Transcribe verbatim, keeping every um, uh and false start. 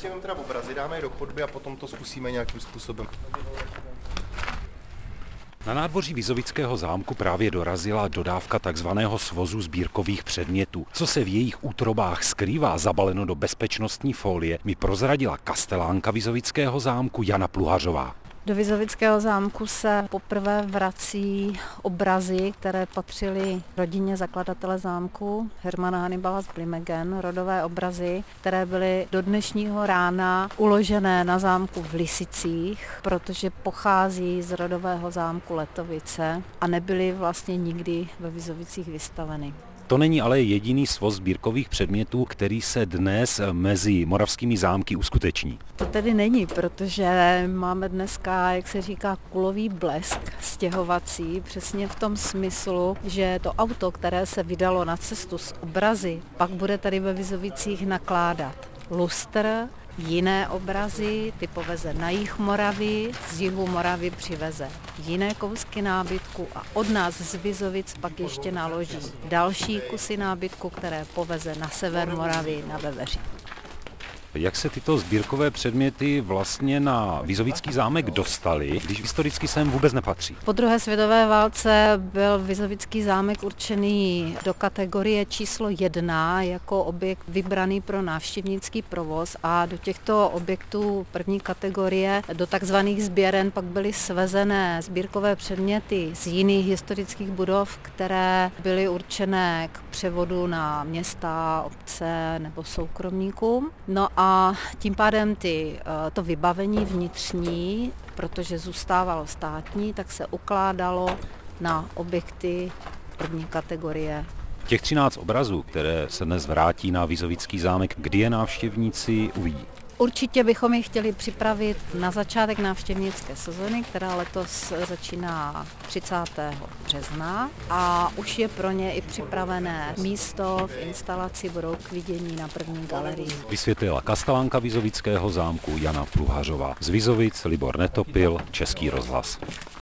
si jenom teda obrazy, dáme je do chodby a potom to zkusíme nějakým způsobem. Na nádvoří Vizovického zámku právě dorazila dodávka takzvaného svozu sbírkových předmětů. Co se v jejich útrobách skrývá zabaleno do bezpečnostní folie, mi prozradila kastelánka Vizovického zámku Jana Pluhařová. Do Vizovického zámku se poprvé vrací obrazy, které patřily rodině zakladatele zámku Hermana Hannibala z Blimegen, rodové obrazy, které byly do dnešního rána uložené na zámku v Lisicích, protože pochází z rodového zámku Letovice a nebyly vlastně nikdy ve Vizovicích vystaveny. To není ale jediný svoz sbírkových předmětů, který se dnes mezi moravskými zámky uskuteční. To tedy není, protože máme dneska, jak se říká, kulový blesk stěhovací, přesně v tom smyslu, že to auto, které se vydalo na cestu s obrazy, pak bude tady ve Vizovicích nakládat lustr, jiné obrazy, ty poveze na jih Moravy, z jihu Moravy přiveze jiné kousky nábytku a od nás z Vizovic pak ještě naloží další kusy nábytku, které poveze na sever Moravy, na Veveří. Jak se tyto sbírkové předměty vlastně na Vizovický zámek dostaly, když historicky sem vůbec nepatří? Po druhé světové válce byl Vizovický zámek určený do kategorie číslo jedna jako objekt vybraný pro návštěvnický provoz a do těchto objektů první kategorie, do takzvaných sběren, pak byly svezené sbírkové předměty z jiných historických budov, které byly určené k převodu na města, obce nebo soukromníkům. No a tím pádem ty, to vybavení vnitřní, protože zůstávalo státní, tak se ukládalo na objekty první kategorie. Těch třináct obrazů, které se dnes vrátí na Vizovický zámek, kdy je návštěvníci uvidí? Určitě bychom je chtěli připravit na začátek návštěvnické sezony, která letos začíná třicátého března a už je pro ně i připravené místo v instalaci, budou k vidění na první galerii. Vysvětlila kastelánka Vizovického zámku Jana Pluhařová. Z Vizovic Libor Netopil, Český rozhlas.